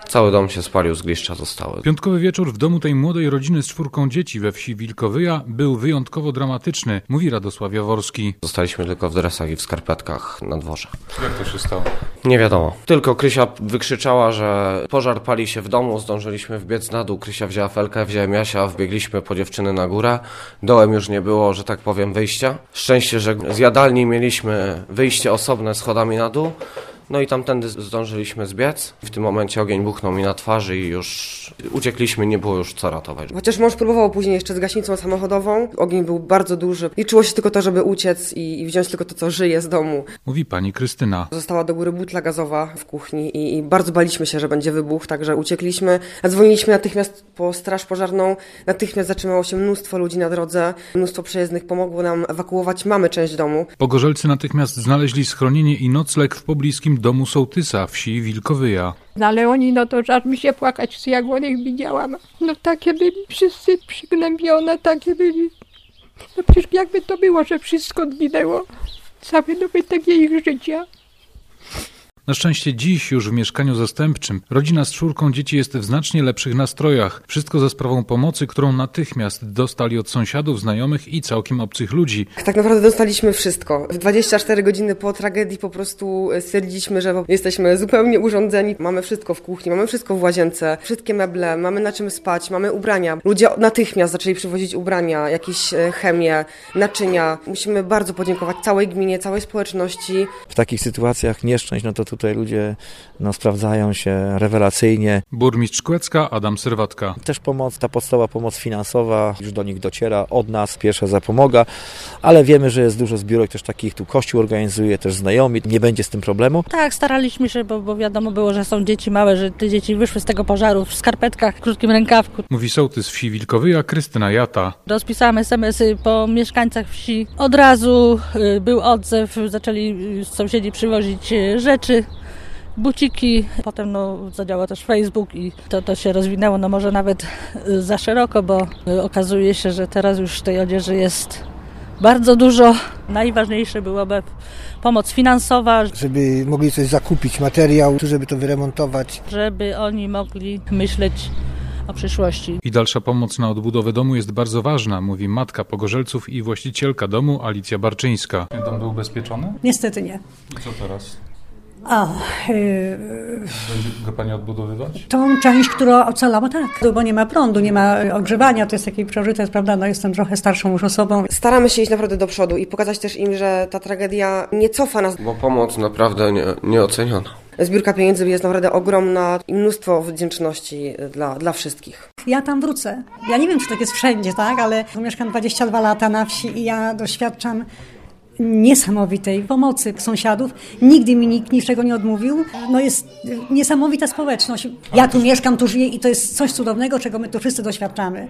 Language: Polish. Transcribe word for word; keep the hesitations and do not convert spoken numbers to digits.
Cały dom się spalił, zgliszcza zostały. Piątkowy wieczór w domu tej młodej rodziny z czwórką dzieci we wsi Wilkowyja był wyjątkowo dramatyczny, mówi Radosław Jaworski. Zostaliśmy tylko w dresach i w skarpetkach na dworze. Jak to się stało? Nie wiadomo. Tylko Krysia wykrzyczała, że pożar pali się w domu, zdążyliśmy wbiec na dół. Krysia wzięła felkę, wziąłem Jasia, wbiegliśmy po dziewczyny na górę. Dołem już nie było, że tak powiem, wyjścia. Szczęście, że z jadalni mieliśmy wyjście osobne schodami na dół. No i tamtędy zdążyliśmy zbiec. W tym momencie ogień buchnął mi na twarzy i już uciekliśmy, nie było już co ratować. Chociaż mąż próbował później jeszcze z gaśnicą samochodową. Ogień był bardzo duży. Liczyło się tylko to, żeby uciec i, i wziąć tylko to, co żyje z domu. Mówi pani Krystyna. Została do góry butla gazowa w kuchni i, i bardzo baliśmy się, że będzie wybuch, także uciekliśmy. Zadzwoniliśmy natychmiast po straż pożarną. Natychmiast zatrzymało się mnóstwo ludzi na drodze. Mnóstwo przejezdnych pomogło nam ewakuować. Mamy część domu. Pogorzelcy natychmiast znaleźli schronienie i nocleg w pobliskim domu sołtysa wsi Wilkowyja. No ale oni, no to aż mi się płakać, jak on ich widziałam. No takie byli wszyscy przygnębione, takie byli. No przecież jakby to było, że wszystko zginęło. Cały dobytek ich życia. Na szczęście dziś już w mieszkaniu zastępczym rodzina z czwórką dzieci jest w znacznie lepszych nastrojach. Wszystko za sprawą pomocy, którą natychmiast dostali od sąsiadów, znajomych i całkiem obcych ludzi. Tak naprawdę dostaliśmy wszystko. W dwadzieścia cztery godziny po tragedii po prostu stwierdziliśmy, że jesteśmy zupełnie urządzeni. Mamy wszystko w kuchni, mamy wszystko w łazience, wszystkie meble, mamy na czym spać, mamy ubrania. Ludzie natychmiast zaczęli przywozić ubrania, jakieś chemię, naczynia. Musimy bardzo podziękować całej gminie, całej społeczności. W takich sytuacjach nieszczęść, no to tutaj ludzie no, sprawdzają się rewelacyjnie. Burmistrz Kłecka Adam Serwatka. Też pomoc, ta podstawowa pomoc finansowa już do nich dociera od nas, pierwsza zapomoga, ale wiemy, że jest dużo zbiórek też takich, tu Kościół organizuje, też znajomi, nie będzie z tym problemu. Tak, staraliśmy się, bo, bo wiadomo było, że są dzieci małe, że te dzieci wyszły z tego pożaru w skarpetkach, w krótkim rękawku. Mówi sołtys wsi Wilkowyja Krystyna Jata. Rozpisałam es em esy po mieszkańcach wsi. Od razu był odzew, zaczęli sąsiedzi przywozić rzeczy, buciki, potem no, zadziałał też Facebook i to, to się rozwinęło, no może nawet za szeroko, bo okazuje się, że teraz już tej odzieży jest bardzo dużo. Najważniejsze byłoby pomoc finansowa. Żeby mogli coś zakupić, materiał, żeby to wyremontować. Żeby oni mogli myśleć o przyszłości. I dalsza pomoc na odbudowę domu jest bardzo ważna, mówi matka pogorzelców i właścicielka domu Alicja Barczyńska. Dom był ubezpieczony? Niestety nie. I co teraz? A, yy, Będzie go pani odbudowywać? tą część, która ocalała, tak, bo nie ma prądu, nie ma ogrzewania, to jest taki priorytet, prawda, no jestem trochę starszą już osobą. Staramy się iść naprawdę do przodu i pokazać też im, że ta tragedia nie cofa nas. Bo pomoc naprawdę nie, nieoceniona. Zbiórka pieniędzy jest naprawdę ogromna i mnóstwo wdzięczności dla, dla wszystkich. Ja tam wrócę. Ja nie wiem, czy tak jest wszędzie, tak, ale mieszkam dwadzieścia dwa lata na wsi i ja doświadczam niesamowitej pomocy sąsiadów. Nigdy mi nikt niczego nie odmówił. No jest niesamowita społeczność. Ja tu mieszkam, tu żyję i to jest coś cudownego, czego my tu wszyscy doświadczamy.